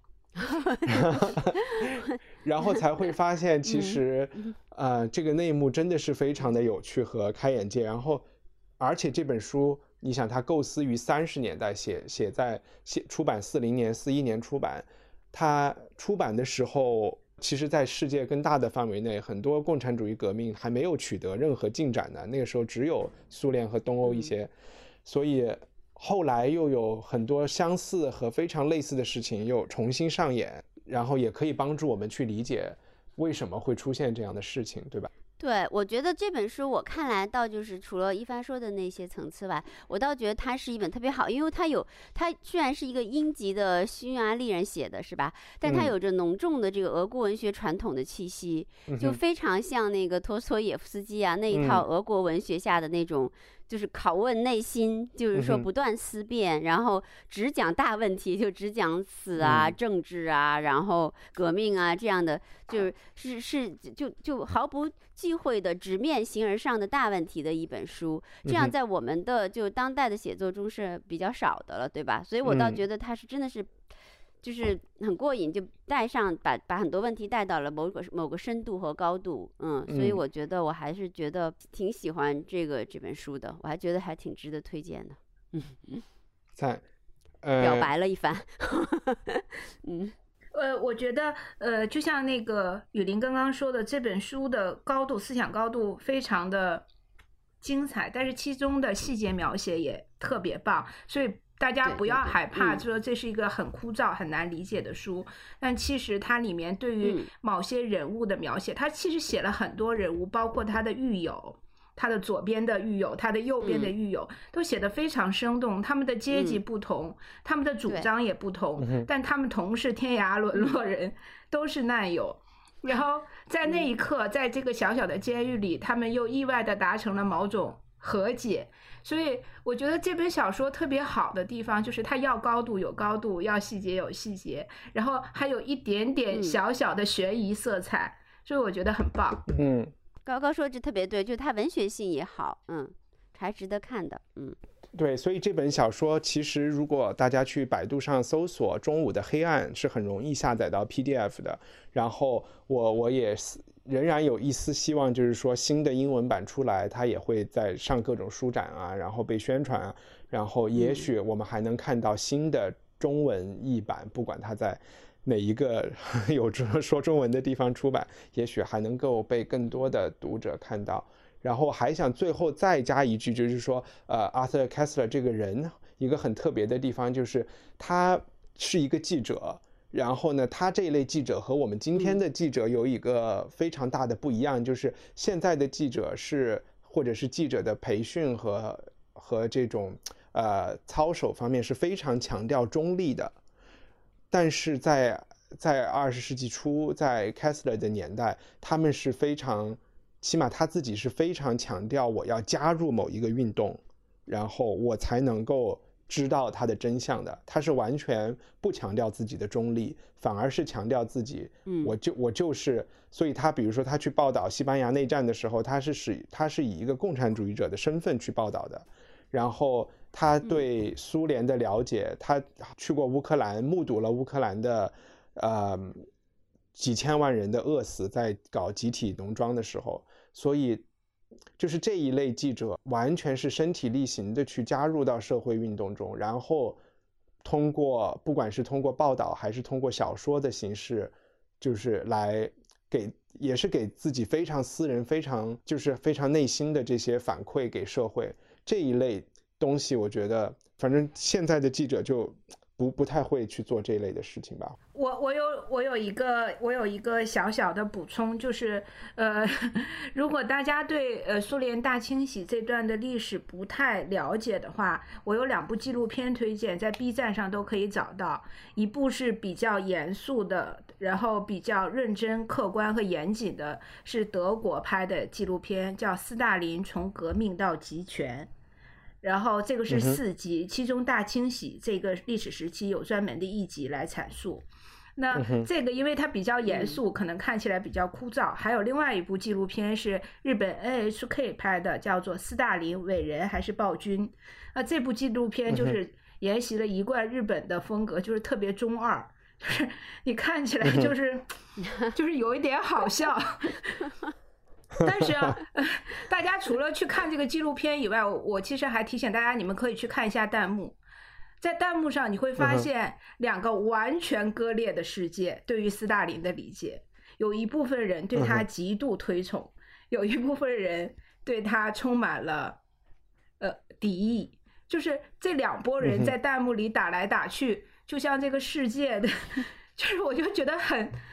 然后才会发现其实、嗯、呃这个内幕真的是非常的有趣和开眼界。然后而且这本书你想它构思于三十年代写写在写出版四零年四一年出版，它出版的时候其实在世界更大的范围内很多共产主义革命还没有取得任何进展的，那个时候只有苏联和东欧一些、嗯、所以后来又有很多相似和非常类似的事情又重新上演，然后也可以帮助我们去理解为什么会出现这样的事情，对吧？ 对，我觉得这本书我看来倒就是除了一帆说的那些层次外，我倒觉得它是一本特别好，因为它有它虽然是一个英籍的匈牙利人写的是吧，但它有着浓重的这个俄国文学传统的气息， 嗯、 就非常像那个陀思妥耶夫斯基啊那一套俄国文学下的那种。就是拷问内心，就是说不断思辨，嗯、然后只讲大问题，就只讲死啊、嗯、政治啊，然后革命啊这样的，就是是是就就毫不忌讳的直面形而上的大问题的一本书。这样在我们的就当代的写作中是比较少的了，对吧？所以我倒觉得它是真的是。就是很过瘾，就带上把把很多问题带到了某个某个深度和高度，嗯，所以我觉得我还是觉得挺喜欢这个这本书的，我还觉得还挺值得推荐的，嗯， 在、呃、 表白了一番，嗯， 呃，我觉得呃，就像那个雨林刚刚说的，这本书的高度思想高度非常的精彩，但是其中的细节描写也特别棒，所以。大家不要害怕说这是一个很枯燥很难理解的书，但其实它里面对于某些人物的描写，它其实写了很多人物，包括他的狱友，他的左边的狱友，他的右边的狱友，都写得非常生动，他们的阶级不同，他们的主张也不同，但他们同是天涯沦落人，都是难友。然后在那一刻，在这个小小的监狱里，他们又意外地达成了某种和解。所以我觉得这本小说特别好的地方就是它要高度有高度，要细节有细节，然后还有一点点小小的悬疑色彩，嗯、所以我觉得很棒。 嗯， 高高说这特别对，就是它文学性也好，嗯，还值得看的，嗯。 对，所以这本小说其实如果大家去百度上搜索中午的黑暗是很容易下载到 P D F 的，然后我我也仍然有一丝希望，就是说新的英文版出来它也会在上各种书展啊，然后被宣传啊，然后也许我们还能看到新的中文译版，不管它在哪一个有说中文的地方出版，也许还能够被更多的读者看到。然后还想最后再加一句，就是说呃 Arthur Koestler 这个人一个很特别的地方，就是他是一个记者，然后呢他这一类记者和我们今天的记者有一个非常大的不一样，就是现在的记者是或者是记者的培训和和这种呃操守方面是非常强调中立的，但是在在二十世纪初，在 Koestler 的年代，他们是非常起码他自己是非常强调我要加入某一个运动，然后我才能够知道它的真相的。他是完全不强调自己的中立，反而是强调自己，我就我就是，所以他比如说他去报道西班牙内战的时候，他是使他是以一个共产主义者的身份去报道的。然后他对苏联的了解，他去过乌克兰，目睹了乌克兰的呃几千万人的饿死，在搞集体农庄的时候，所以就是这一类记者完全是身体力行的去加入到社会运动中，然后通过不管是通过报道还是通过小说的形式，就是来给也是给自己非常私人非常就是非常内心的这些反馈给社会，这一类东西我觉得反正现在的记者就不不太会去做这一类的事情吧。 我我有我有一个我有一个小小的补充，就是呃，如果大家对呃苏联大清洗这段的历史不太了解的话，我有两部纪录片推荐，在 B 站上都可以找到。一部是比较严肃的，然后比较认真、客观和严谨的，是德国拍的纪录片，叫《斯大林从革命到集权》。然后这个是四集，嗯、其中大清洗这个历史时期有专门的一集来阐述。那这个因为它比较严肃，嗯、可能看起来比较枯燥。还有另外一部纪录片是日本 N H K 拍的，叫做《斯大林伟人还是暴君》。那这部纪录片就是沿袭了一贯日本的风格，就是特别中二，就是你看起来就是、嗯、就是有一点好笑。但是啊，大家除了去看这个纪录片以外，我我其实还提醒大家，你们可以去看一下弹幕。在弹幕上你会发现两个完全割裂的世界对于斯大林的理解，有一部分人对他极度推崇，有一部分人对他充满了呃敌意，就是这两拨人在弹幕里打来打去，就像这个世界的，就是我就觉得很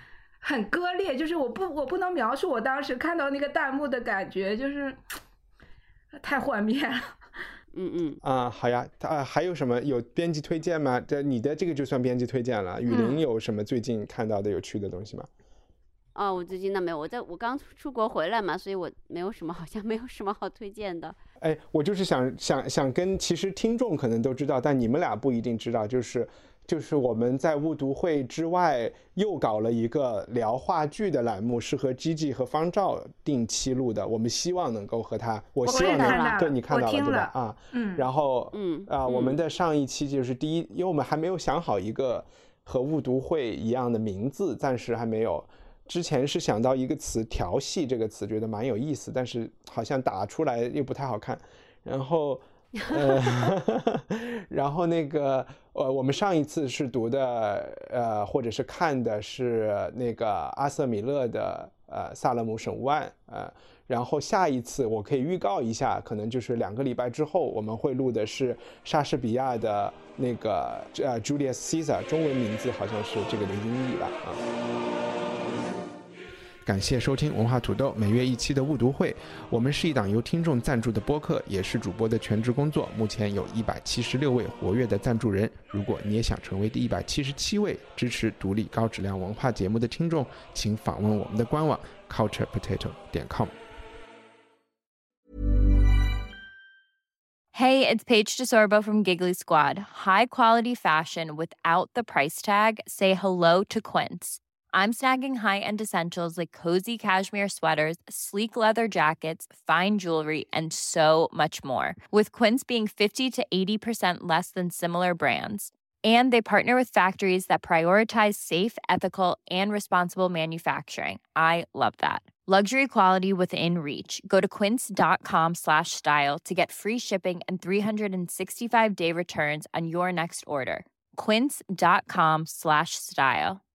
很割裂，就是我不我不能描述我当时看到那个弹幕的感觉，就是太幻灭了。 嗯嗯啊，好呀，啊，还有什么有编辑推荐吗？这你的这个就算编辑推荐了。雨林有什么最近看到的有趣的东西吗？ 哦，我最近那没有，我在我刚出国回来嘛，所以我没有什么，好像没有什么好推荐的。 哎，我就是想想想跟，其实听众可能都知道，但你们俩不一定知道，就是就是我们在误读会之外又搞了一个聊话剧的栏目，是和 Gigi 和方照定期录的。我们希望能够和他，我希望能对你看到了对吧？啊，嗯，然后嗯啊、呃，我们的上一期就是第一，因为我们还没有想好一个和误读会一样的名字，暂时还没有。之前是想到一个词调戏这个词，觉得蛮有意思，但是好像打出来又不太好看。然后呃然后那个呃我们上一次是读的呃或者是看的是那个阿瑟米勒的呃萨勒姆审问案呃然后下一次我可以预告一下，可能就是两个礼拜之后我们会录的是莎士比亚的那个呃 Julius Caesar， 中文名字好像是这个的音译吧啊。感谢收听文化土豆每月一期的误读会，我们是一档由听众赞助的播客，也是主播的全职工作。目前有一百七十六位活跃的赞助人，如果你也想成为第一百七十七位支持独立高质量文化节目的听众，请访问我们的官网 culture potato 点 com。 Hey, it's Paige DeSorbo from Giggly Squad. High quality fashion without the price tag. Say hello to Quince. I'm snagging high-end essentials like cozy cashmere sweaters, sleek leather jackets, fine jewelry, and so much more. With Quince being fifty to eighty percent less than similar brands. And they partner with factories that prioritize safe, ethical, and responsible manufacturing. I love that. Luxury quality within reach. Go to quince.com slash style to get free shipping and three sixty-five day returns on your next order. Quince.com slash style.